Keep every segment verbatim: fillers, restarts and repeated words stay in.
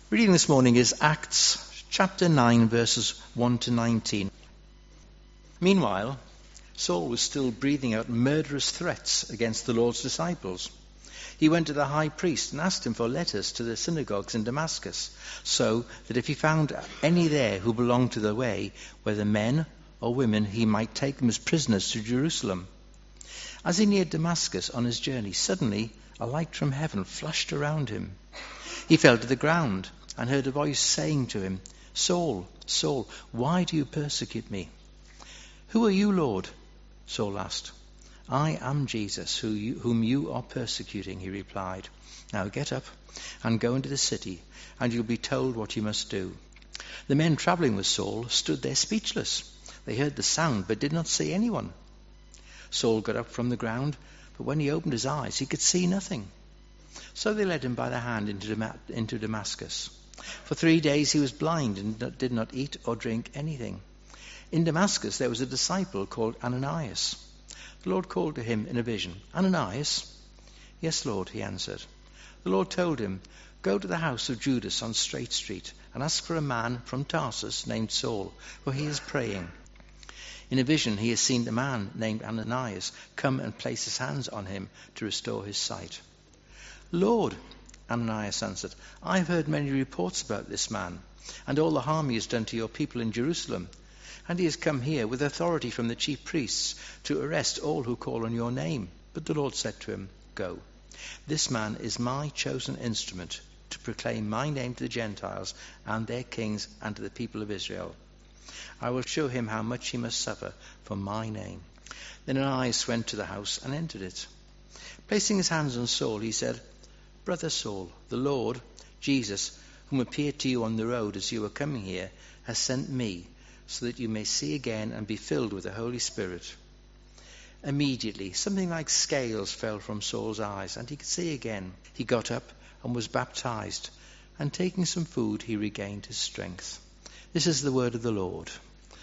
Reading this morning is Acts chapter nine, verses one to nineteen. Meanwhile, Saul was still breathing out murderous threats against the Lord's disciples. He went to the high priest and asked him for letters to the synagogues in Damascus, so that if he found any there who belonged to the way, whether men or women, he might take them as prisoners to Jerusalem. As he neared Damascus on his journey, suddenly a light from heaven flashed around him. He fell to the ground and heard a voice saying to him, "Saul, Saul, why do you persecute me?" "Who are you, Lord?" Saul asked. "I am Jesus, who you, whom you are persecuting," he replied. "Now get up and go into the city, and you'll be told what you must do." The men traveling with Saul stood there speechless. They heard the sound, but did not see anyone. Saul got up from the ground, but when he opened his eyes, he could see nothing. So they led him by the hand into, Dam- into Damascus. For three days he was blind and did not eat or drink anything. In Damascus there was a disciple called Ananias. The Lord called to him in a vision, "Ananias?" "Yes, Lord," he answered. The Lord told him, "Go to the house of Judas on Straight Street and ask for a man from Tarsus named Saul, for he is praying. In a vision he has seen a man named Ananias come and place his hands on him to restore his sight." "Lord," Ananias answered, "I have heard many reports about this man and all the harm he has done to your people in Jerusalem. And he has come here with authority from the chief priests to arrest all who call on your name." But the Lord said to him, "Go. This man is my chosen instrument to proclaim my name to the Gentiles and their kings and to the people of Israel. I will show him how much he must suffer for my name." Then Ananias went to the house and entered it. Placing his hands on Saul, he said, "Brother Saul, the Lord, Jesus, whom appeared to you on the road as you were coming here, has sent me, so that you may see again and be filled with the Holy Spirit." Immediately, something like scales fell from Saul's eyes, and he could see again. He got up and was baptized, and taking some food, he regained his strength. This is the word of the Lord.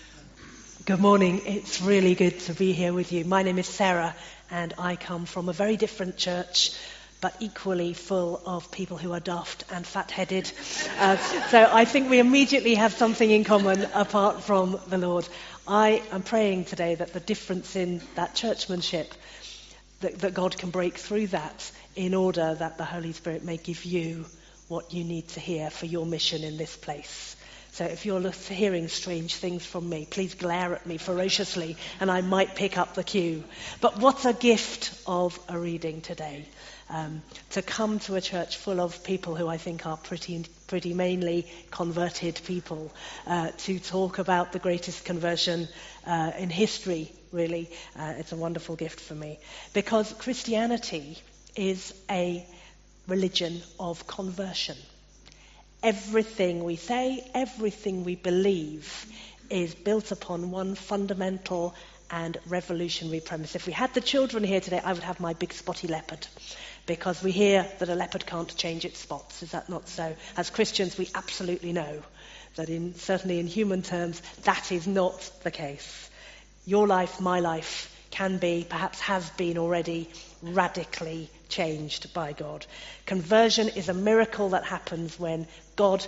Good morning. It's really good to be here with you. My name is Sarah, and I come from a very different church, but equally full of people who are daft and fat-headed. Uh, so I think we immediately have something in common apart from the Lord. I am praying today that the difference in that churchmanship, that, that God can break through that in order that the Holy Spirit may give you what you need to hear for your mission in this place. So if you're hearing strange things from me, please glare at me ferociously and I might pick up the cue. But what a gift of a reading today. Um, to come to a church full of people who I think are pretty pretty mainly converted people, uh, to talk about the greatest conversion uh, in history, really. Uh, it's a wonderful gift for me. Because Christianity is a religion of conversion. Everything we say, everything we believe is built upon one fundamental and revolutionary premise. If we had the children here today, I would have my big spotty leopard, because we hear that a leopard can't change its spots. Is that not so? As Christians, we absolutely know that in certainly in human terms, that is not the case. Your life, my life, can be, perhaps has been already, radically changed by God. Conversion is a miracle that happens when God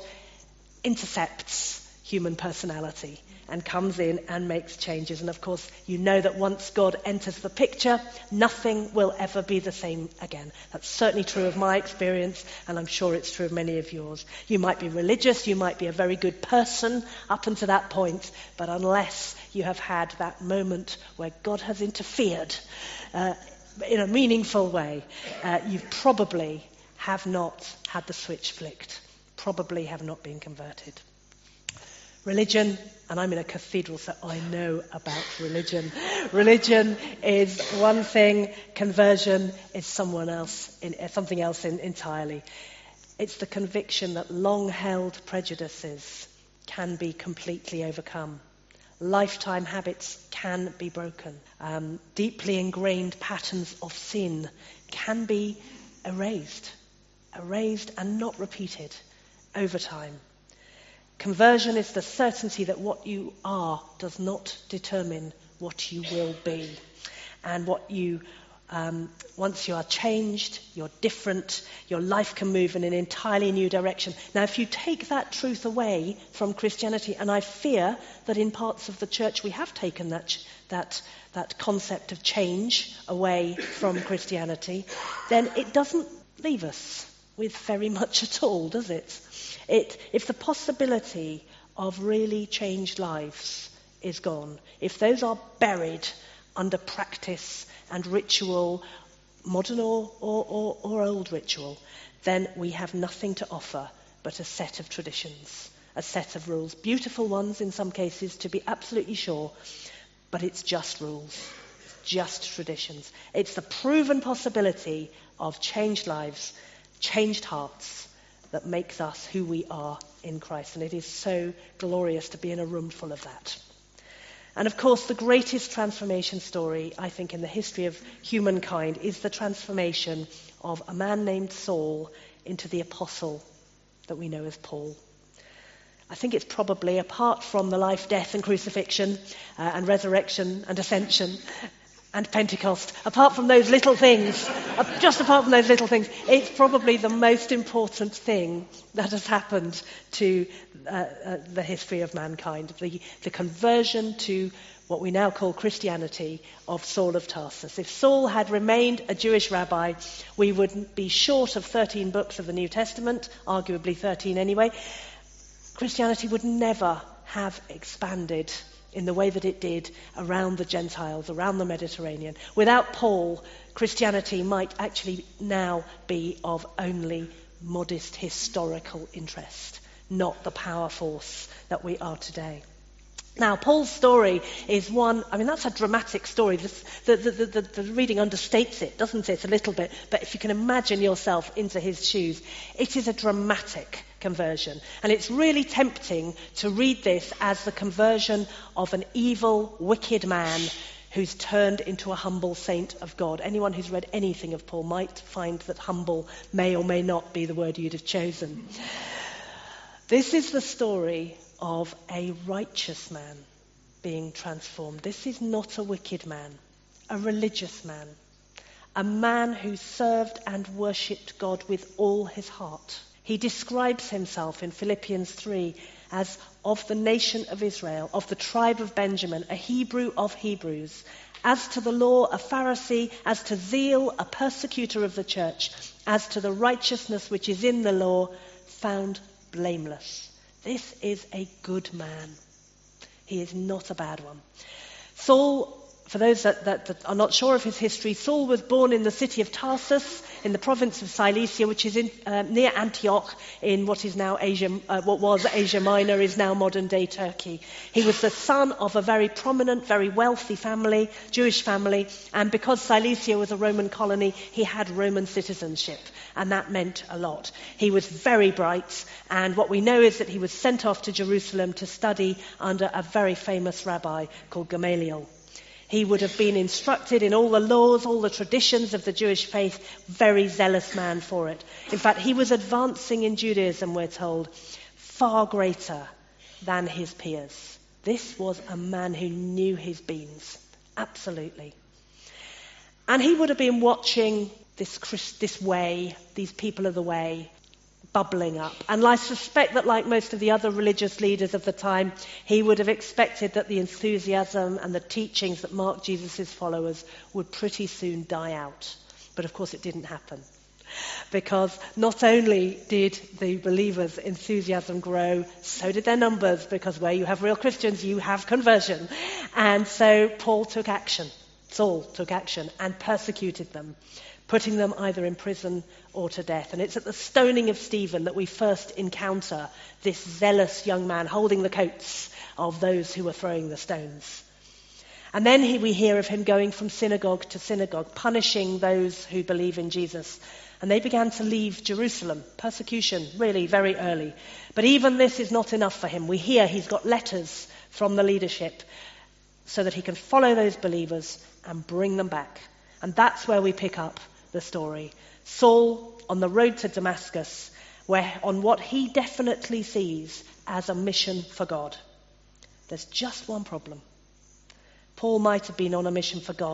intercepts human personality and comes in and makes changes. And of course, you know that once God enters the picture, nothing will ever be the same again. That's certainly true of my experience, and I'm sure it's true of many of yours. You might be religious, you might be a very good person up until that point, but unless you have had that moment where God has interfered uh, in a meaningful way, uh, you probably have not had the switch flicked, probably have not been converted. Religion, and I'm in a cathedral, so I know about religion. Religion is one thing, conversion is someone else, in, something else in, entirely. It's the conviction that long-held prejudices can be completely overcome. Lifetime habits can be broken. Um, deeply ingrained patterns of sin can be erased, erased and not repeated over time. Conversion is the certainty that what you are does not determine what you will be. And what you Um, once you are changed, you're different, your life can move in an entirely new direction. Now, if you take that truth away from Christianity, and I fear that in parts of the church we have taken that that that concept of change away from Christianity, then it doesn't leave us with very much at all, does it? It if the possibility of really changed lives is gone, if those are buried under practice and ritual, modern or, or, or, or old ritual, then we have nothing to offer but a set of traditions, a set of rules. Beautiful ones in some cases, to be absolutely sure, but it's just rules, just traditions. It's the proven possibility of changed lives, changed hearts, that makes us who we are in Christ. And it is so glorious to be in a room full of that. And of course, the greatest transformation story, I think, in the history of humankind is the transformation of a man named Saul into the apostle that we know as Paul. I think it's probably, apart from the life, death and crucifixion uh, and resurrection and ascension and Pentecost, apart from those little things, uh, just apart from those little things, it's probably the most important thing that has happened to uh, uh, the history of mankind, the, the conversion to what we now call Christianity of Saul of Tarsus. If Saul had remained a Jewish rabbi, we would be short of thirteen books of the New Testament, arguably thirteen anyway. Christianity would never have expanded in the way that it did around the Gentiles, around the Mediterranean. Without Paul, Christianity might actually now be of only modest historical interest, not the power force that we are today. Now, Paul's story is one, I mean, that's a dramatic story. This, the, the, the, the reading understates it, doesn't it, a little bit? But if you can imagine yourself into his shoes, it is a dramatic conversion. And it's really tempting to read this as the conversion of an evil, wicked man who's turned into a humble saint of God. Anyone who's read anything of Paul might find that humble may or may not be the word you'd have chosen. This is the story of a righteous man being transformed. This is not a wicked man, a religious man, a man who served and worshipped God with all his heart. He describes himself in Philippians three as of the nation of Israel, of the tribe of Benjamin, a Hebrew of Hebrews, as to the law, a Pharisee, as to zeal, a persecutor of the church, as to the righteousness which is in the law, found blameless. This is a good man. He is not a bad one. Saul, for those that, that, that are not sure of his history, Saul was born in the city of Tarsus in the province of Cilicia, which is in, uh, near Antioch in what is now Asia, uh, what was Asia Minor, is now modern-day Turkey. He was the son of a very prominent, very wealthy family, Jewish family, and because Cilicia was a Roman colony, he had Roman citizenship, and that meant a lot. He was very bright, and what we know is that he was sent off to Jerusalem to study under a very famous rabbi called Gamaliel. He would have been instructed in all the laws, all the traditions of the Jewish faith, very zealous man for it. In fact, he was advancing in Judaism, we're told, far greater than his peers. This was a man who knew his beans, absolutely. And he would have been watching this, this way, these people of the way, bubbling up. And I suspect that, like most of the other religious leaders of the time, he would have expected that the enthusiasm and the teachings that marked Jesus' followers would pretty soon die out. But of course it didn't happen. Because not only did the believers' enthusiasm grow, so did their numbers, because where you have real Christians, you have conversion. And so Paul took action. Saul took action and persecuted them, putting them either in prison or to death. And it's at the stoning of Stephen that we first encounter this zealous young man holding the coats of those who were throwing the stones. And then he, we hear of him going from synagogue to synagogue, punishing those who believe in Jesus. And they began to leave Jerusalem. Persecution, really, very early. But even this is not enough for him. We hear he's got letters from the leadership so that he can follow those believers and bring them back. And that's where we pick up the story. Saul on the road to Damascus, where on what he definitely sees as a mission for God. There's just one problem. Paul might have been on a mission for God,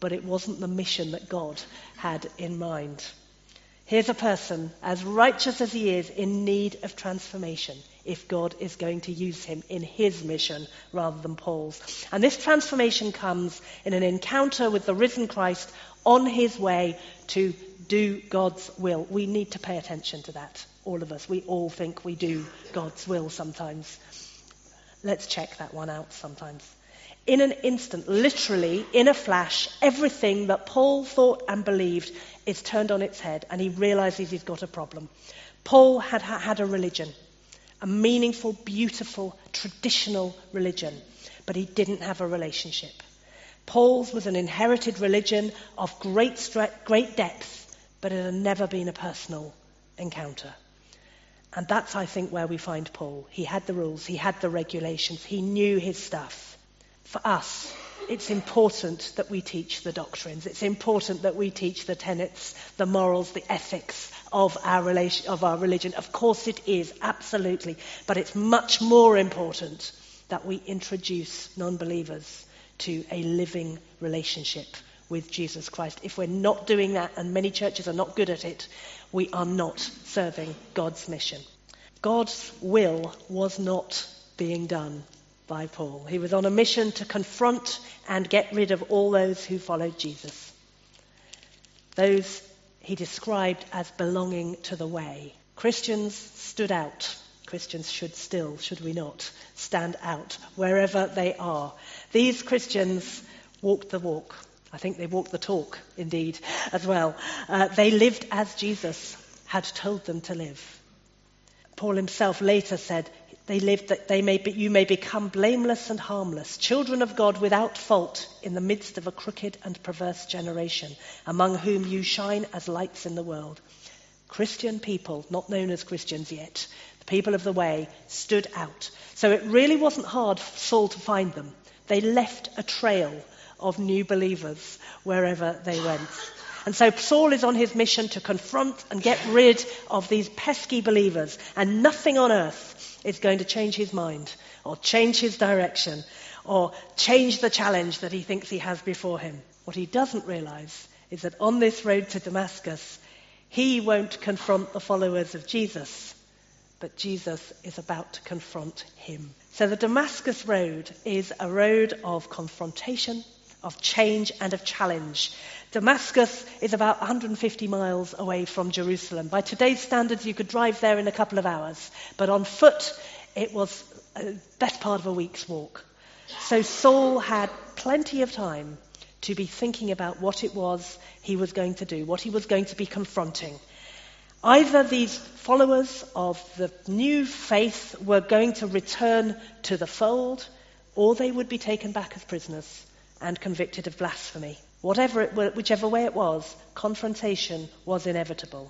but it wasn't the mission that God had in mind. Here's a person, as righteous as he is, in need of transformation if God is going to use him in his mission rather than Paul's. And this transformation comes in an encounter with the risen Christ on his way to do God's will. We need to pay attention to that, all of us. We all think we do God's will sometimes. Let's check that one out sometimes. In an instant, literally, in a flash, everything that Paul thought and believed is turned on its head, and he realizes he's got a problem. Paul had had a religion, a meaningful, beautiful, traditional religion, but he didn't have a relationship. Paul's was an inherited religion of great stre- great depth, but it had never been a personal encounter. And that's, I think, where we find Paul. He had the rules, he had the regulations, he knew his stuff. For us, it's important that we teach the doctrines. It's important that we teach the tenets, the morals, the ethics of our relation, of our religion. Of course it is, absolutely. But it's much more important that we introduce non-believers to a living relationship with Jesus Christ. If we're not doing that, and many churches are not good at it, we are not serving God's mission. God's will was not being done by Paul. He was on a mission to confront and get rid of all those who followed Jesus. Those he described as belonging to the way. Christians stood out. Christians should still, should we not, stand out wherever they are. These Christians walked the walk. I think they walked the talk, indeed, as well. Uh, they lived as Jesus had told them to live. Paul himself later said, They lived that they may be, you may become blameless and harmless, children of God without fault in the midst of a crooked and perverse generation, among whom you shine as lights in the world. Christian people, not known as Christians yet, the people of the way, stood out. So it really wasn't hard for Saul to find them. They left a trail of new believers wherever they went. And so Saul is on his mission to confront and get rid of these pesky believers, and nothing on earth is going to change his mind or change his direction or change the challenge that he thinks he has before him. What he doesn't realize is that on this road to Damascus, he won't confront the followers of Jesus, but Jesus is about to confront him. So the Damascus road is a road of confrontation, of change and of challenge. Damascus is about one hundred fifty miles away from Jerusalem. By today's standards, you could drive there in a couple of hours. But on foot, it was the best part of a week's walk. So Saul had plenty of time to be thinking about what it was he was going to do, what he was going to be confronting. Either these followers of the new faith were going to return to the fold, or they would be taken back as prisoners and convicted of blasphemy. Whatever it were, whichever way it was, confrontation was inevitable.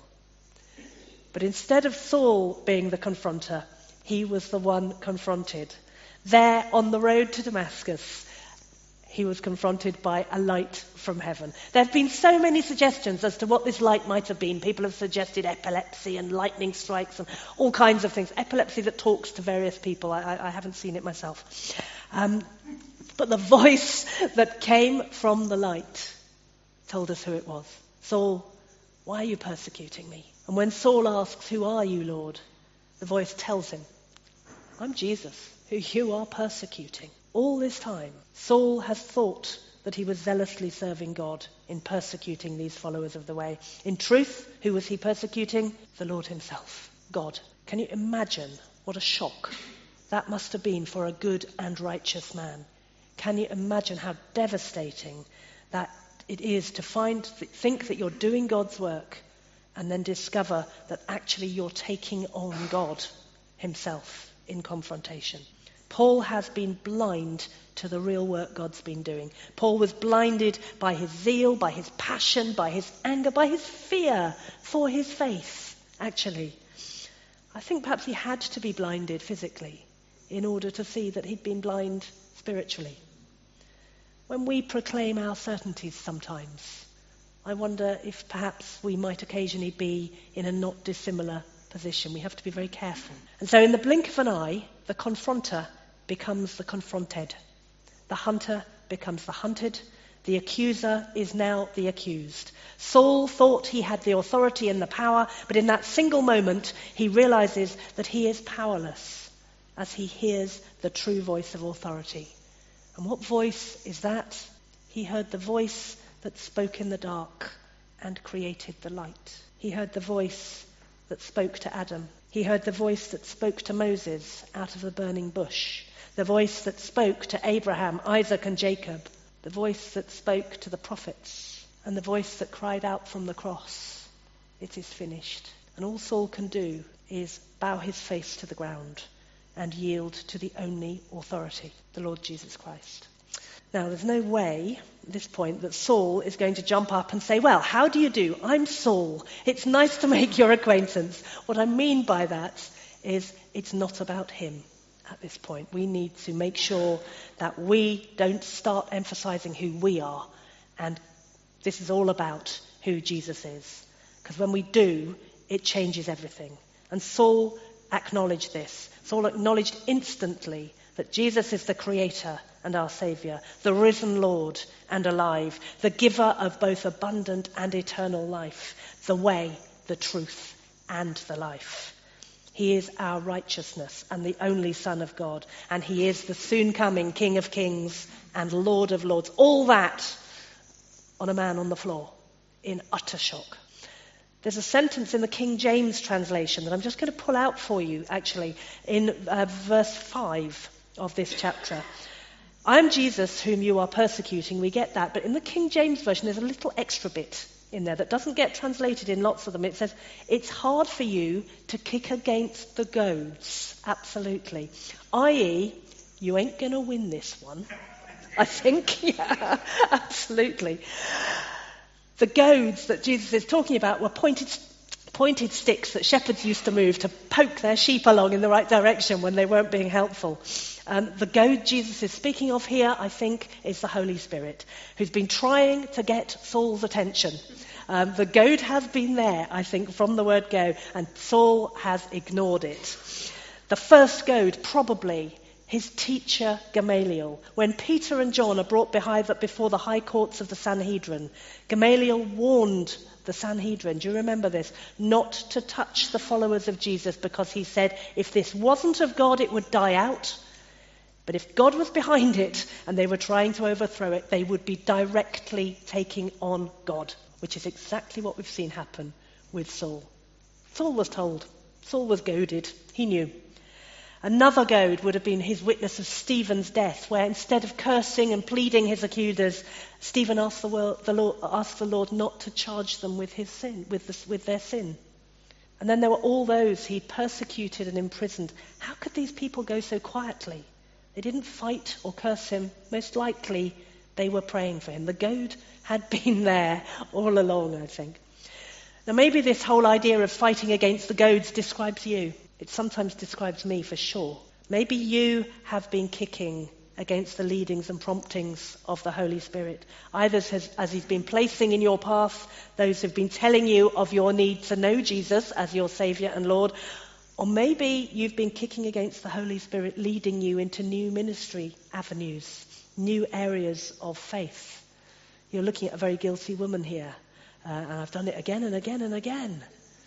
But instead of Saul being the confronter, he was the one confronted. There on the road to Damascus, he was confronted by a light from heaven. There have been so many suggestions as to what this light might have been. People have suggested epilepsy and lightning strikes and all kinds of things. Epilepsy that talks to various people. I, I haven't seen it myself. Um, But the voice that came from the light told us who it was. Saul, why are you persecuting me? And when Saul asks, who are you, Lord? The voice tells him, I'm Jesus, who you are persecuting. All this time, Saul has thought that he was zealously serving God in persecuting these followers of the way. In truth, who was he persecuting? The Lord himself, God. Can you imagine what a shock that must have been for a good and righteous man? Can you imagine how devastating that it is to find, think that you're doing God's work and then discover that actually you're taking on God himself in confrontation? Paul has been blind to the real work God's been doing. Paul was blinded by his zeal, by his passion, by his anger, by his fear for his faith, actually. I think perhaps he had to be blinded physically in order to see that he'd been blind spiritually. When we proclaim our certainties sometimes, I wonder if perhaps we might occasionally be in a not dissimilar position. We have to be very careful. And so in the blink of an eye, the confronter becomes the confronted. The hunter becomes the hunted, The accuser is now the accused. Saul thought he had the authority and the power, but in that single moment he realizes that he is powerless as he hears the true voice of authority. And what voice is that? He heard the voice that spoke in the dark and created the light. He heard the voice that spoke to Adam. He heard the voice that spoke to Moses out of the burning bush. The voice that spoke to Abraham, Isaac and Jacob. The voice that spoke to the prophets. And the voice that cried out from the cross, "It is finished." And all Saul can do is bow his face to the ground and yield to the only authority, the Lord Jesus Christ. Now, there's no way at this point that Saul is going to jump up and say, "Well, how do you do? I'm Saul. It's nice to make your acquaintance." What I mean by that is it's not about him at this point. We need to make sure that we don't start emphasizing who we are, and this is all about who Jesus is. Because when we do, it changes everything. And Saul acknowledged this. Saul acknowledged instantly that Jesus is the creator and our Saviour, the risen Lord and alive, the giver of both abundant and eternal life, the way, the truth, and the life. He is our righteousness and the only Son of God, and he is the soon-coming King of Kings and Lord of Lords. All that on a man on the floor in utter shock. There's a sentence in the King James translation that I'm just going to pull out for you, actually, in uh, verse five of this chapter. "I am Jesus whom you are persecuting." We get that. But in the King James Version, there's a little extra bit in there that doesn't get translated in lots of them. It says, "It's hard for you to kick against the goads." Absolutely. that is, you ain't going to win this one. I think, yeah, absolutely. The goads that Jesus is talking about were pointed pointed sticks that shepherds used to move to poke their sheep along in the right direction when they weren't being helpful. Um, the goad Jesus is speaking of here, I think, is the Holy Spirit, who's been trying to get Saul's attention. Um, the goad has been there, I think, from the word go, and Saul has ignored it. The first goad, probably his teacher Gamaliel. When Peter and John are brought before the high courts of the Sanhedrin, Gamaliel warned the Sanhedrin, do you remember this? Not to touch the followers of Jesus, because he said if this wasn't of God, it would die out. But if God was behind it and they were trying to overthrow it, they would be directly taking on God, which is exactly what we've seen happen with Saul. Saul was told. Saul was goaded. He knew. Another goad would have been his witness of Stephen's death, where instead of cursing and pleading his accusers, Stephen asked the, world, the, Lord, asked the Lord not to charge them with his sin, with, the, with their sin. And then there were all those he persecuted and imprisoned. How could these people go so quietly? They didn't fight or curse him. Most likely they were praying for him. The goad had been there all along, I think. Now maybe this whole idea of fighting against the goads describes you. It sometimes describes me for sure. Maybe you have been kicking against the leadings and promptings of the Holy Spirit, either as, as he's been placing in your path those who've been telling you of your need to know Jesus as your Saviour and Lord, or maybe you've been kicking against the Holy Spirit leading you into new ministry avenues, new areas of faith. You're looking at a very guilty woman here, uh, and I've done it again and again and again.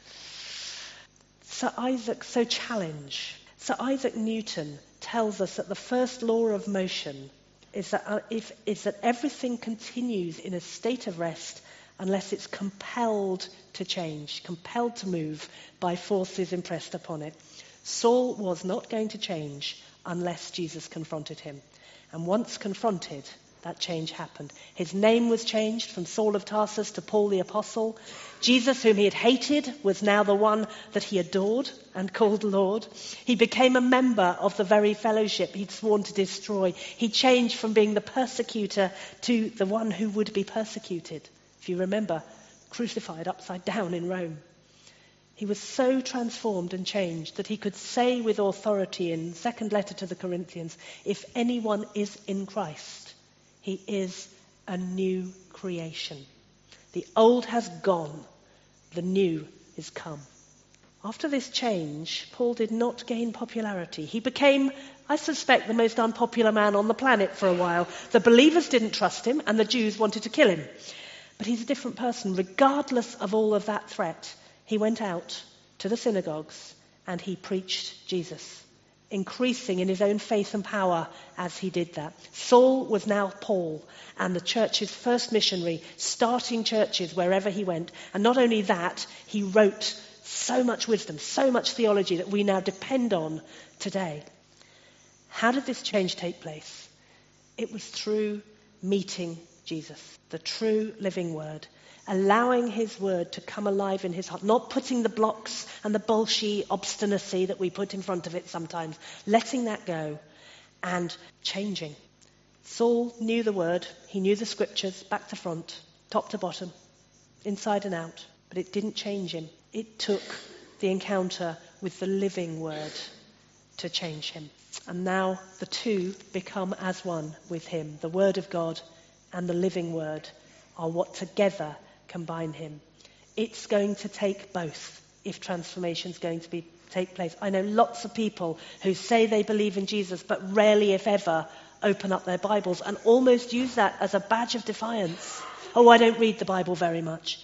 Sir Isaac, so challenge. Sir Isaac Newton tells us that the first law of motion is that, uh, if, is that everything continues in a state of rest unless it's compelled to change, compelled to move by forces impressed upon it. Saul was not going to change unless Jesus confronted him. And once confronted, that change happened. His name was changed from Saul of Tarsus to Paul the Apostle. Jesus, whom he had hated, was now the one that he adored and called Lord. He became a member of the very fellowship he'd sworn to destroy. He changed from being the persecutor to the one who would be persecuted. If you remember, crucified upside down in Rome. He was so transformed and changed that he could say with authority in second letter to the Corinthians, if anyone is in Christ, he is a new creation. The old has gone, the new is come. After this change, Paul did not gain popularity. He became, I suspect, the most unpopular man on the planet for a while. The believers didn't trust him, and the Jews wanted to kill him. But he's a different person. Regardless of all of that threat, he went out to the synagogues and he preached Jesus, increasing in his own faith and power as he did that. Saul was now Paul, and the church's first missionary, starting churches wherever he went. And not only that, he wrote so much wisdom, so much theology that we now depend on today. How did this change take place? It was through meeting Jesus, the true living word, allowing his word to come alive in his heart, not putting the blocks and the bullshit obstinacy that we put in front of it sometimes, letting that go and changing. Saul knew the word, he knew the scriptures, back to front, top to bottom, inside and out, but it didn't change him. It took the encounter with the living word to change him. And now the two become as one with him. The word of God and the living word are what together combine him. It's going to take both if transformation is going to be take place. I know lots of people who say they believe in Jesus but rarely, if ever, open up their Bibles and almost use that as a badge of defiance. Oh, I don't read the Bible very much.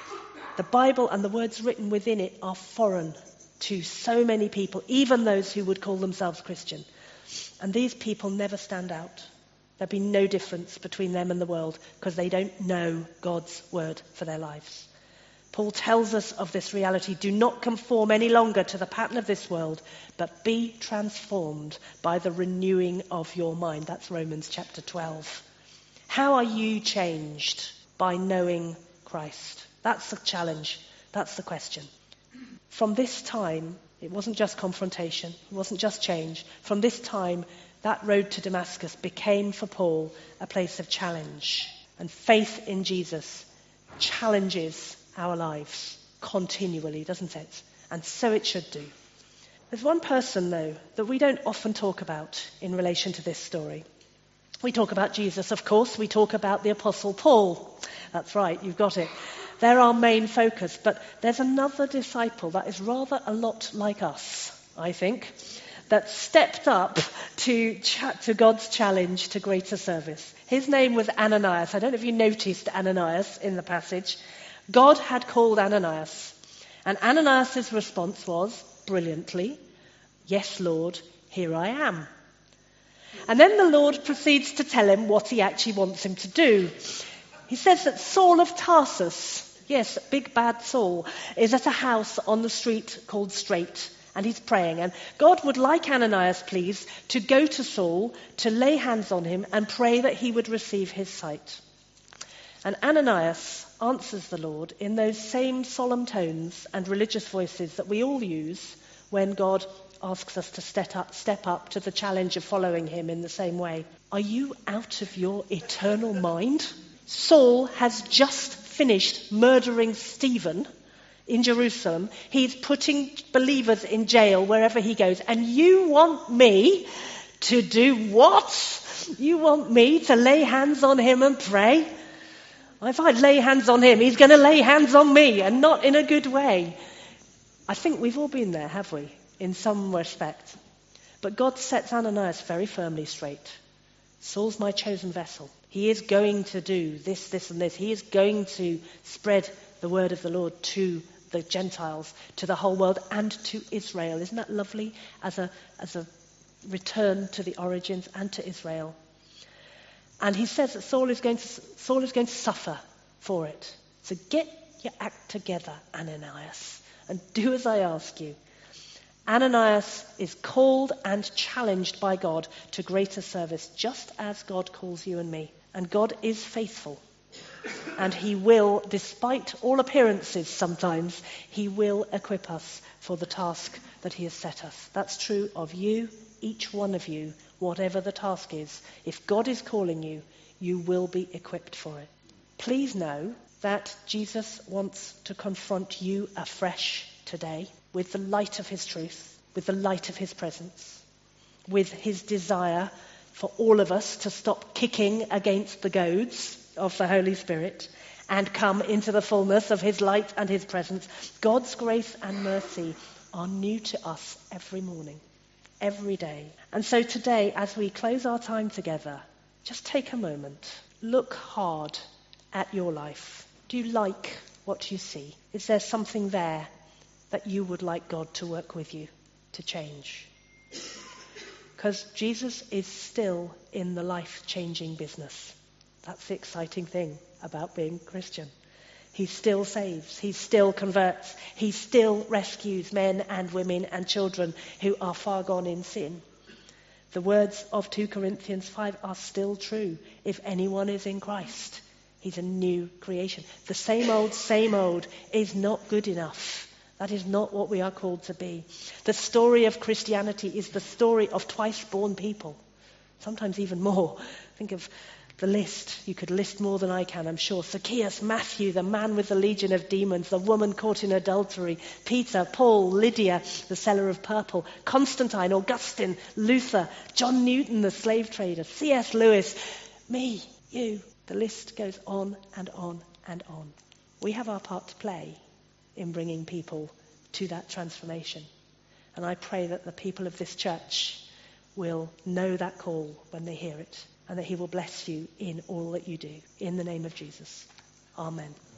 The Bible and the words written within it are foreign to so many people, even those who would call themselves Christian. And these people never stand out. There'll be no difference between them and the world because they don't know God's word for their lives. Paul tells us of this reality. Do not conform any longer to the pattern of this world, but be transformed by the renewing of your mind. That's Romans chapter twelve. How are you changed? By knowing Christ. That's the challenge. That's the question. From this time, it wasn't just confrontation. It wasn't just change. From this time, that road to Damascus became for Paul a place of challenge. And faith in Jesus challenges our lives continually, doesn't it? And so it should do. There's one person, though, that we don't often talk about in relation to this story. We talk about Jesus, of course. We talk about the Apostle Paul. That's right, you've got it. They're our main focus. But there's another disciple that is rather a lot like us, I think, that stepped up to, ch- to God's challenge to greater service. His name was Ananias. I don't know if you noticed Ananias in the passage. God had called Ananias. And Ananias' response was, brilliantly, yes, Lord, here I am. And then the Lord proceeds to tell him what he actually wants him to do. He says that Saul of Tarsus, yes, big bad Saul, is at a house on the street called Straight, and he's praying. And God would like Ananias, please, to go to Saul, to lay hands on him and pray that he would receive his sight. And Ananias answers the Lord in those same solemn tones and religious voices that we all use when God asks us to step up, step up to the challenge of following him in the same way. Are you out of your eternal mind? Saul has just finished murdering Stephen in Jerusalem. He's putting believers in jail wherever he goes. And you want me to do what? You want me to lay hands on him and pray? If I lay hands on him, he's going to lay hands on me, and not in a good way. I think we've all been there, have we? In some respect. But God sets Ananias very firmly straight. Saul's my chosen vessel. He is going to do this, this, and this. He is going to spread the word of the Lord to the Gentiles, to the whole world, and to Israel. Isn't that lovely? As a, as a return to the origins and to Israel. And he says that Saul is going to, Saul is going to suffer for it. So get your act together, Ananias, and do as I ask you. Ananias is called and challenged by God to greater service, just as God calls you and me. And God is faithful. And he will, despite all appearances sometimes, he will equip us for the task that he has set us. That's true of you, each one of you, whatever the task is. If God is calling you, you will be equipped for it. Please know that Jesus wants to confront you afresh today with the light of his truth, with the light of his presence, with his desire for all of us to stop kicking against the goads of the Holy Spirit, and come into the fullness of his light and his presence. God's grace and mercy are new to us every morning, every day. And so today, as we close our time together, just take a moment. Look hard at your life. Do you like what you see? Is there something there that you would like God to work with you to change? Because Jesus is still in the life-changing business. That's the exciting thing about being Christian. He still saves. He still converts. He still rescues men and women and children who are far gone in sin. The words of Second Corinthians five are still true. If anyone is in Christ, he's a new creation. The same old, same old is not good enough. That is not what we are called to be. The story of Christianity is the story of twice-born people. Sometimes even more. Think of the list. You could list more than I can, I'm sure. Zacchaeus, Matthew, the man with the legion of demons, the woman caught in adultery, Peter, Paul, Lydia, the seller of purple, Constantine, Augustine, Luther, John Newton, the slave trader, C S Lewis, me, you. The list goes on and on and on. We have our part to play in bringing people to that transformation. And I pray that the people of this church will know that call when they hear it, and that he will bless you in all that you do. In the name of Jesus. Amen.